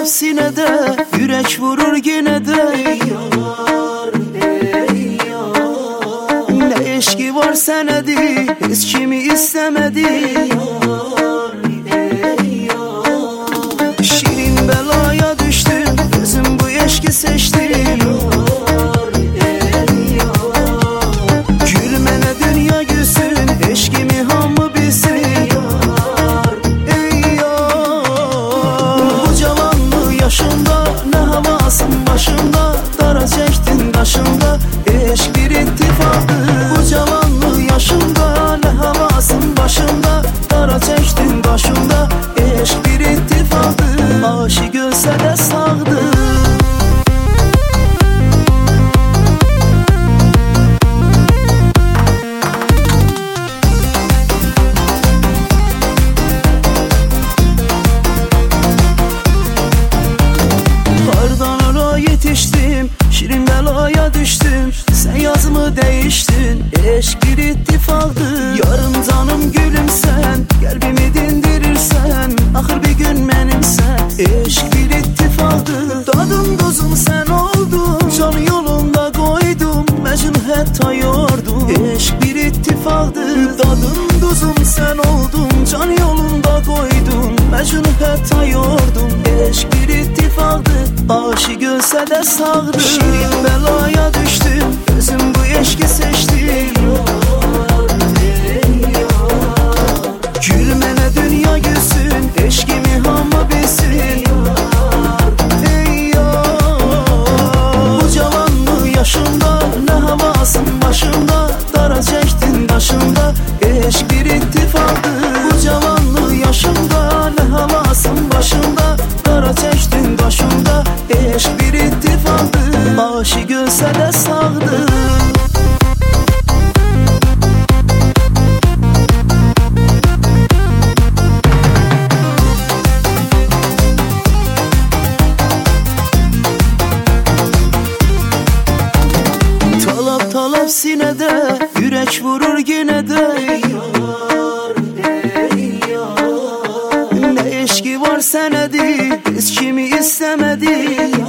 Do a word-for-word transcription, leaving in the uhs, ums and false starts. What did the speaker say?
talep sinede, yürek vurur yine de. Ey yar, ey yar, ne eşki var senedi, hiç kimi istemedi. ey yar, ey yar, Şirin belaya düştüm, özüm bu eşki seçtim. Başında dara çektin kaşında, eşk bir ittifaktı. Bu cavanlı yaşında ne havasın başında, dara çektin kaşında, eşk bir ittifaktı. Aşık ölse de sağdı. Yetiştim, şirin belaya düştüm. Sen yazımı değiştin, eşk bir ittifaktı. Yarım canım gülüm sen, kalbimi dindirirsen, ahır bir gün benimsen, eşk bir ittifaktı. Dadım tuzum sen oldun, can yolunda koydum, Mecnun hatta yordum, eşk bir ittifaktı. Dadım tuzum sen oldun, can yolunda koydum, Mecnun hatta yordum, eşk bir ittifaktı. Aşık ölse de sağdı. Şirin belaya düştüm, özüm bu eşki seçtim. Gülmene dünya gülsün, eşkimi hamma bilsin. Ey yar, bu cavanlı yaşında ne havasın başında, dara çektin kaşında, eşk bir ittifaktı. Bu cavanlı yaşında ne havasın başında, dara çektin kaşında, eşk bir ittifaktı. Aşık ölse de sağdı. Talap talap sinede, yürek vurur yine de. ey yar, ey yar, ne eşki var senedi, hiç kimi istemedi.